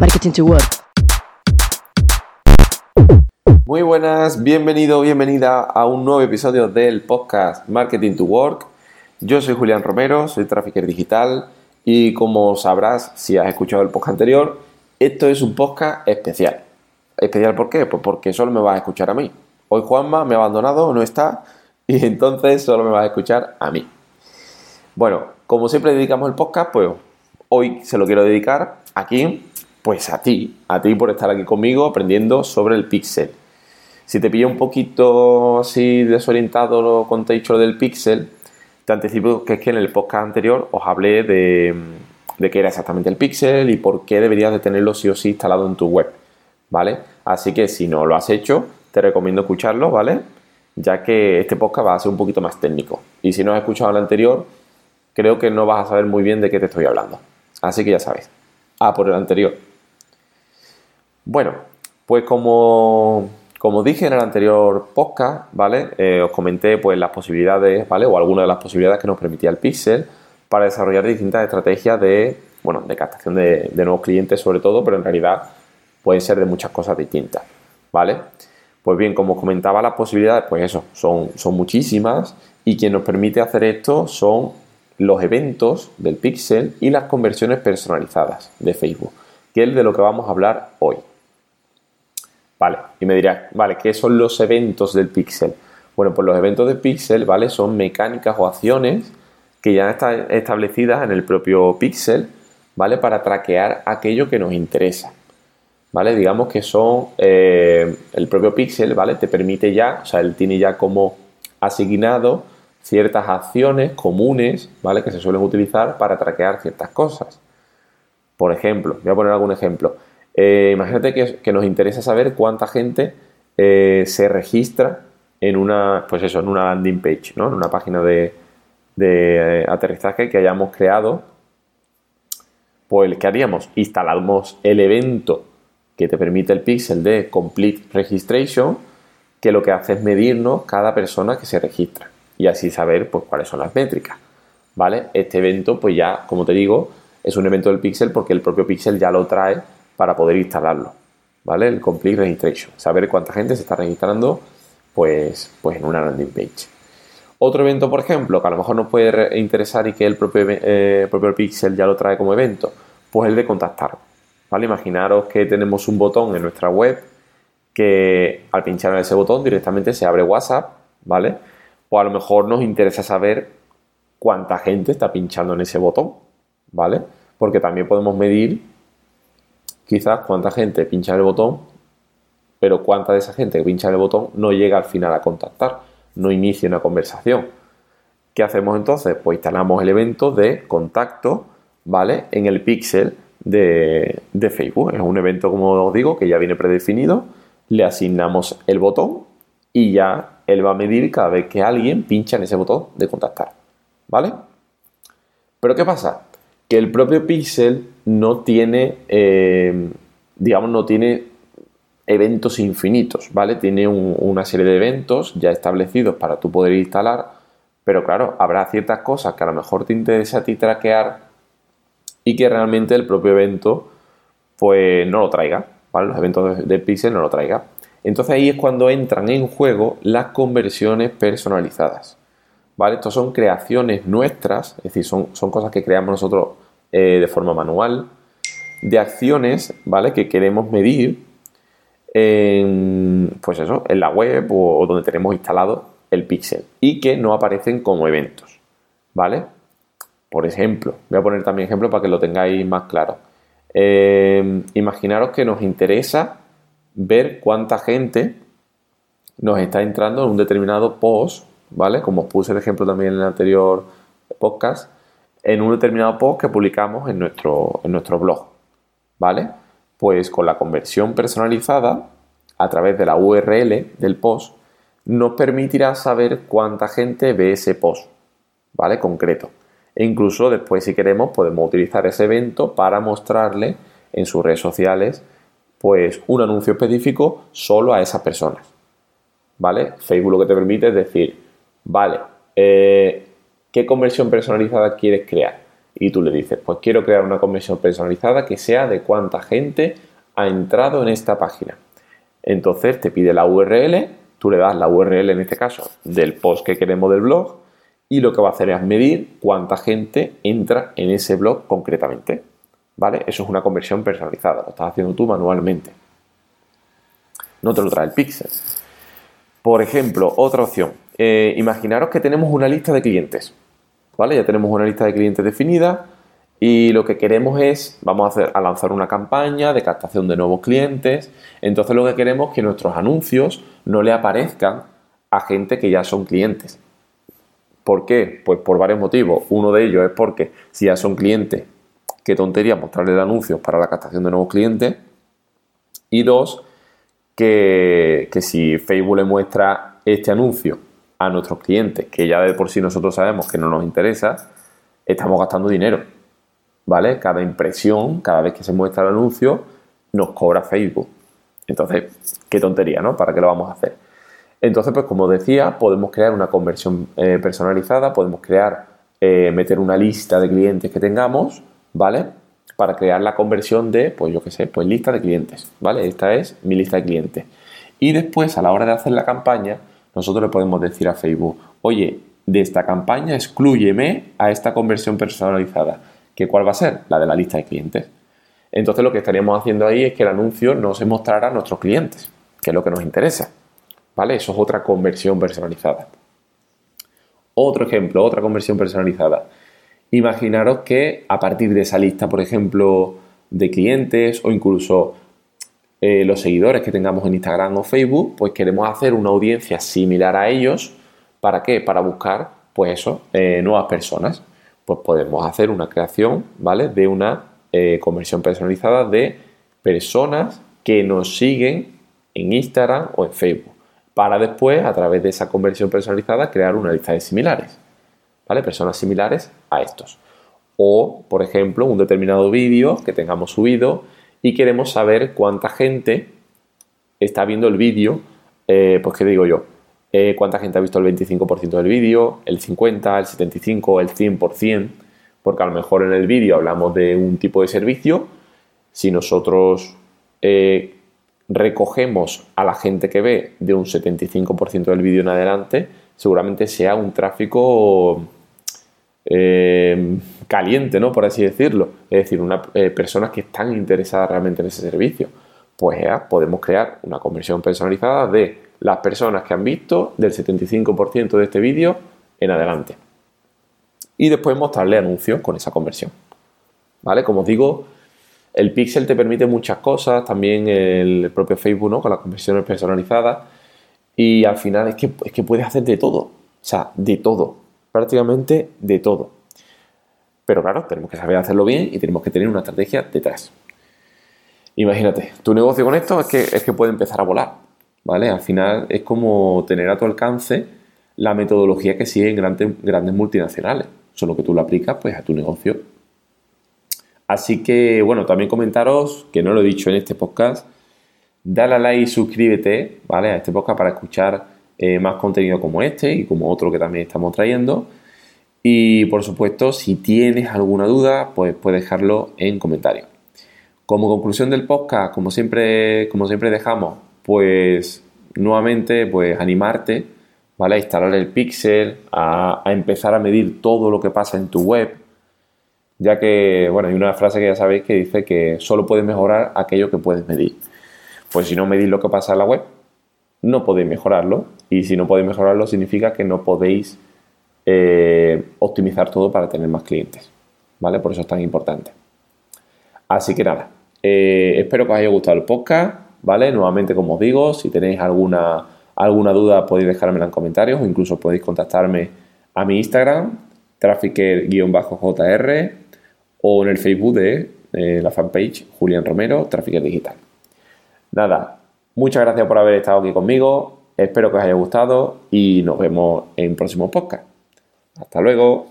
Marketing to Work. Muy buenas, bienvenida a un nuevo episodio del podcast Marketing to Work. Yo soy Julián Romero, soy trafficker digital y como sabrás si has escuchado el podcast anterior, esto es un podcast especial. ¿Especial por qué? Pues porque solo me vas a escuchar a mí. Hoy Juanma me ha abandonado, no está, y entonces solo me vas a escuchar a mí. Bueno, como siempre dedicamos el podcast, pues hoy se lo quiero dedicar aquí, pues a ti por estar aquí conmigo aprendiendo sobre el pixel. Si te pillo un poquito así desorientado con te he dicho del pixel, te anticipo que es que en el podcast anterior os hablé de qué era exactamente el pixel y por qué deberías de tenerlo sí o sí instalado en tu web, ¿vale? Así que si no lo has hecho, te recomiendo escucharlo, ¿vale? Ya que este podcast va a ser un poquito más técnico. Y si no has escuchado el anterior, creo que no vas a saber muy bien de qué te estoy hablando. Así que ya sabes. Por el anterior. Bueno, pues como dije en el anterior podcast, ¿vale? Os comenté pues las posibilidades, ¿vale? O algunas de las posibilidades que nos permitía el pixel para desarrollar distintas estrategias de captación de nuevos clientes sobre todo, pero en realidad pueden ser de muchas cosas distintas, ¿vale? Pues bien, como os comentaba, las posibilidades, pues eso, son muchísimas y quien nos permite hacer esto son los eventos del pixel y las conversiones personalizadas de Facebook, que es de lo que vamos a hablar hoy. Vale, y me dirás, vale, ¿qué son los eventos del pixel? Bueno, pues los eventos del pixel, ¿vale? Son mecánicas o acciones que ya están establecidas en el propio pixel, ¿vale? Para traquear aquello que nos interesa, ¿vale? Digamos que son el propio pixel, ¿vale? Te permite ya, o sea, él tiene ya como asignado ciertas acciones comunes, ¿vale? Que se suelen utilizar para traquear ciertas cosas. Por ejemplo, voy a poner algún ejemplo. Imagínate que nos interesa saber cuánta gente se registra en una landing page, ¿no? En una página de aterrizaje que hayamos creado. Pues, ¿qué haríamos? Instalamos el evento que te permite el pixel de Complete Registration, que lo que hace es medirnos cada persona que se registra y así saber pues cuáles son las métricas, ¿vale? Este evento, pues ya, como te digo, es un evento del pixel porque el propio pixel ya lo trae para poder instalarlo, ¿vale? El Complete Registration, saber cuánta gente se está registrando pues en una landing page. Otro evento, por ejemplo, que a lo mejor nos puede interesar y que el propio pixel ya lo trae como evento, pues el de contactar, ¿vale? Imaginaros que tenemos un botón en nuestra web que al pinchar en ese botón directamente se abre WhatsApp, ¿vale? O a lo mejor nos interesa saber cuánta gente está pinchando en ese botón, ¿vale? Porque también podemos medir quizás cuánta gente pincha en el botón, pero cuánta de esa gente que pincha en el botón no llega al final a contactar, no inicia una conversación. ¿Qué hacemos entonces? Pues instalamos el evento de contacto, ¿vale? En el pixel de Facebook. Es un evento, como os digo, que ya viene predefinido. Le asignamos el botón y ya él va a medir cada vez que alguien pincha en ese botón de contactar, ¿vale? Pero ¿qué pasa? Que el propio pixel no tiene, no tiene eventos infinitos, ¿vale? Tiene una serie de eventos ya establecidos para tú poder instalar, pero claro, habrá ciertas cosas que a lo mejor te interesa a ti traquear y que realmente el propio evento pues no lo traiga, ¿vale? Los eventos del pixel no lo traiga. Entonces ahí es cuando entran en juego las conversiones personalizadas, ¿vale? Estos son creaciones nuestras, es decir, son cosas que creamos nosotros de forma manual, de acciones, ¿vale? Que queremos medir en la web o donde tenemos instalado el pixel y que no aparecen como eventos, ¿vale? Por ejemplo, voy a poner también ejemplos para que lo tengáis más claro. Imaginaros que nos interesa ver cuánta gente nos está entrando en un determinado post, ¿vale? Como os puse el ejemplo también en el anterior podcast, en un determinado post que publicamos en nuestro blog, ¿vale? Pues con la conversión personalizada a través de la URL del post nos permitirá saber cuánta gente ve ese post, ¿vale? Concreto. E incluso después, si queremos, podemos utilizar ese evento para mostrarle en sus redes sociales pues un anuncio específico solo a esas personas, ¿vale? Facebook lo que te permite es decir, vale, ¿qué conversión personalizada quieres crear? y tú le dices, pues quiero crear una conversión personalizada que sea de cuánta gente ha entrado en esta página. Entonces te pide la URL, tú le das la URL en este caso del post que queremos del blog y lo que va a hacer es medir cuánta gente entra en ese blog concretamente, ¿vale? Eso es una conversión personalizada, lo estás haciendo tú manualmente. No te lo trae el pixel. Por ejemplo, otra opción. Imaginaros que tenemos una lista de clientes, ¿vale? Ya tenemos una lista de clientes definida y lo que queremos es, vamos a lanzar una campaña de captación de nuevos clientes. Entonces lo que queremos es que nuestros anuncios no le aparezcan a gente que ya son clientes. ¿Por qué? Pues por varios motivos. Uno de ellos es porque si ya son clientes, qué tontería mostrarles anuncios para la captación de nuevos clientes. Y dos, que si Facebook le muestra este anuncio a nuestros clientes, que ya de por sí nosotros sabemos que no nos interesa, estamos gastando dinero, ¿vale? Cada impresión, cada vez que se muestra el anuncio, nos cobra Facebook. Entonces, qué tontería, ¿no? ¿Para qué lo vamos a hacer? Entonces, pues como decía, podemos crear una conversión personalizada, podemos meter una lista de clientes que tengamos, ¿vale? Para crear la conversión de, pues yo qué sé, pues lista de clientes, ¿vale? Esta es mi lista de clientes. Y después, a la hora de hacer la campaña, nosotros le podemos decir a Facebook, oye, de esta campaña exclúyeme a esta conversión personalizada. ¿Que cuál va a ser? La de la lista de clientes. Entonces, lo que estaríamos haciendo ahí es que el anuncio no se mostrara a nuestros clientes, que es lo que nos interesa, ¿vale? Eso es otra conversión personalizada. Otro ejemplo, otra conversión personalizada. Imaginaros que a partir de esa lista, por ejemplo, de clientes o incluso los seguidores que tengamos en Instagram o Facebook, pues queremos hacer una audiencia similar a ellos. ¿Para qué? Para buscar, pues eso, nuevas personas. Pues podemos hacer una creación, ¿vale? De una conversión personalizada de personas que nos siguen en Instagram o en Facebook. Para después, a través de esa conversión personalizada, crear una lista de similares, ¿vale? Personas similares a estos. O, por ejemplo, un determinado vídeo que tengamos subido y queremos saber cuánta gente está viendo el vídeo, pues qué digo yo, cuánta gente ha visto el 25% del vídeo, el 50%, el 75%, el 100%, porque a lo mejor en el vídeo hablamos de un tipo de servicio. Si nosotros recogemos a la gente que ve de un 75% del vídeo en adelante, seguramente sea un tráfico caliente, ¿no? Por así decirlo. Es decir, personas que están interesadas realmente en ese servicio. Pues podemos crear una conversión personalizada de las personas que han visto del 75% de este vídeo en adelante. Y después mostrarle anuncios con esa conversión, ¿vale? Como os digo, el pixel te permite muchas cosas, también el propio Facebook, ¿no? Con las conversiones personalizadas. Y al final es que puedes hacer de todo. O sea, de todo. Prácticamente de todo. Pero claro, tenemos que saber hacerlo bien y tenemos que tener una estrategia detrás. Imagínate, tu negocio con esto es que puede empezar a volar, ¿vale? Al final es como tener a tu alcance la metodología que siguen grandes multinacionales. Solo que tú lo aplicas pues a tu negocio. Así que, bueno, también comentaros, que no lo he dicho en este podcast, dale a like y suscríbete, ¿vale? A este podcast para escuchar más contenido como este y como otro que también estamos trayendo. Y, por supuesto, si tienes alguna duda, pues puedes dejarlo en comentarios. Como conclusión del podcast, como siempre dejamos, pues nuevamente, pues animarte, ¿vale? A instalar el pixel, a empezar a medir todo lo que pasa en tu web, ya que, bueno, hay una frase que ya sabéis que dice que solo puedes mejorar aquello que puedes medir. Pues si no medís lo que pasa en la web, no podéis mejorarlo, y si no podéis mejorarlo significa que no podéis optimizar todo para tener más clientes, ¿vale? Por eso es tan importante. Así que nada, espero que os haya gustado el podcast, ¿vale? Nuevamente, como os digo, si tenéis alguna duda podéis dejármela en comentarios o incluso podéis contactarme a mi Instagram, trafficker_jr, o en el Facebook de la fanpage Julián Romero, Trafficker Digital. Nada, muchas gracias por haber estado aquí conmigo, espero que os haya gustado y nos vemos en próximos podcasts. Hasta luego.